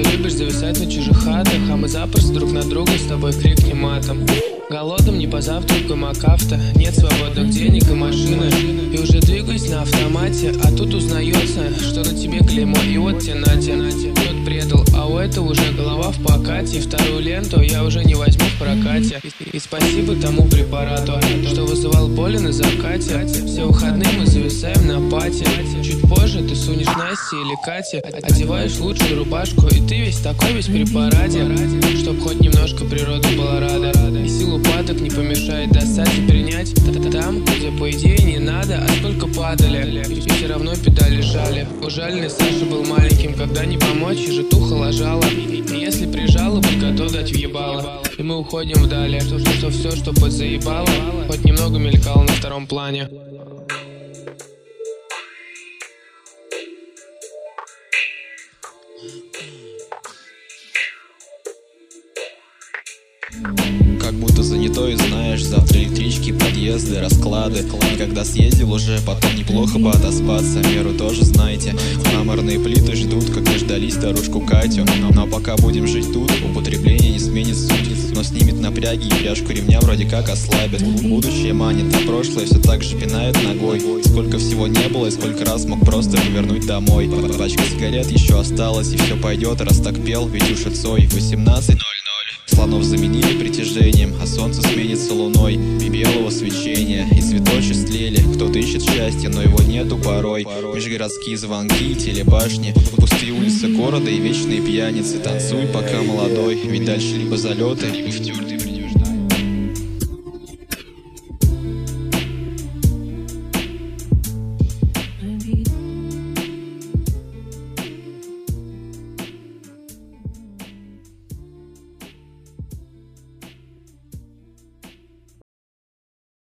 Ты любишь зависать на чужих хатах, а мы запросто друг на друга с тобой крикнем матом. Голодным не позавтракаем, а кафта. Нет свободных денег и машины. И уже двигаюсь на автомате, а тут узнается, что на тебе клеймо. И вот тебе Натя, тот предал, а у этого уже голова в покате. И вторую ленту я уже не возьму в прокате. И спасибо тому препарату, что вызывал боли на закате. Все выходные мы зависаем на пати. Чуть позже ты сунешь Насте или Кате, одеваешь лучшую рубашку, и ты весь такой, весь при параде, чтоб хоть немножко природа была рада. И силу падок не помешает достать и принять там, где по идее не надо, а сколько падали, и все равно педали жали. Ужаленный Саша был маленьким, когда не помочь, и житуха ложала. И если прижала, будь готов дать въебало. И мы уходим вдали, что все, что подзаебало, хоть немного мелькало на втором плане. Как будто занятой, знаешь, завтра электрички, подъезды, расклады. И когда съездил уже, потом неплохо бы отоспаться. Меру тоже знаете, мраморные плиты ждут, как дождались старушку Катю. Но пока будем жить тут, употребление не сменит суть, но снимет напряги и пряжку ремня вроде как ослабит. Будущее манит, а прошлое все так же пинает ногой. Сколько всего не было и сколько раз мог просто повернуть домой. Пачка сигарет еще осталась, и все пойдет, раз так пел Витюша Цой. 18:00. Слонов заменили притяжением, а солнце сменится луной и белого свечения. И цветочи стлели, кто-то ищет счастье, но его нету порой. Межгородские звонки, телебашни, пустые улицы города и вечные пьяницы. Танцуй, пока молодой, ведь дальше либо залеты, либо в тюрьме.